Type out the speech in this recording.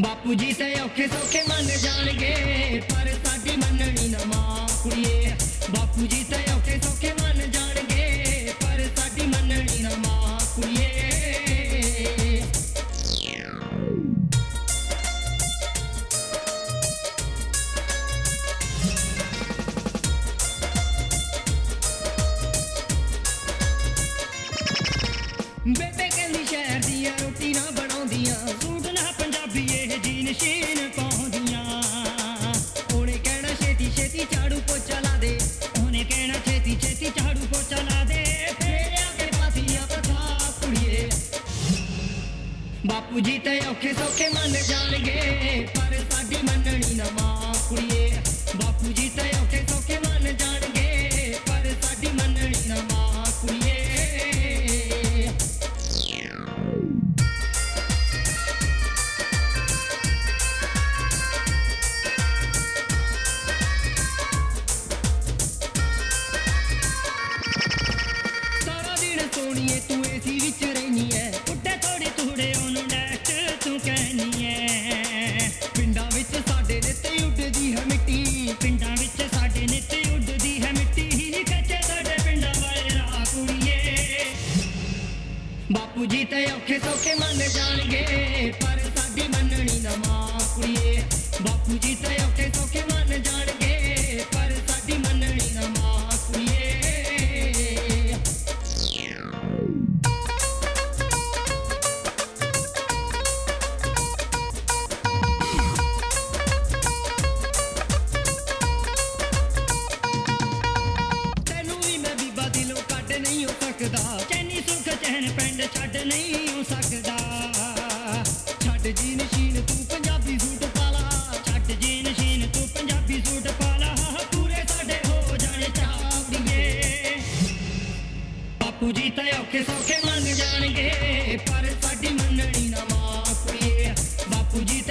बापू जी ते औखे सौखे मन जाणगे पर साडी मननी ना मां कुड़िए। बापू जी ते औखे सौखे मन जाणगे पर साडी मननी ना मां कुड़िए। बेबे कहंदी शहर दियां रोटी ना बनाउंदियां सूट ना पंजाबी एह जीन शीन पाउंदियां। ओने कहना छेती छेती झाड़ू पोचा ला दे, ओने कहना छेती छेती झाड़ू पोचा ला दे, फेरे आके पाथियां पथा कुड़िए। बापू जी ते औखे सौखे मन जाणगे पर साडी मननी ना मां कुड़िए। बापू जी ते औखे सौखे मन जाणगे पर साडी मननी ना मां कुड़िए। सोनिए तू एसी विच रहनी है उड्डे थोड़े थोड़े ओनू नेक्स्ट तू कहनी है। पिंडां विच साडे नित्ते उड्डदी है मिट्टी, पिंडां विच साडे नित्ते उड्डदी है मिट्टी, कच्चे साडे पिंडां वाले राह कुड़िए। बापू जी ते औखे सौखे मन जाणगे पर साडी मननी ना मां कुड़िए। बापू जी ते औखे सौखे मन जाणगे पर साडी मननी ना मां कुड़िए। चैनी सुख चैन पिंड छड्ड नहीं हो सकदा। छड्ड जीन शीन तू पंजाबी सूट पाला, छड्ड जीन शीन तू पंजाबी सूट पाला, पूरे साडे हो जाने चावड़िए। बापू जी ते औखे सौखे मन जाणगे पर साडी मननी ना मां कुड़िए। बापू जी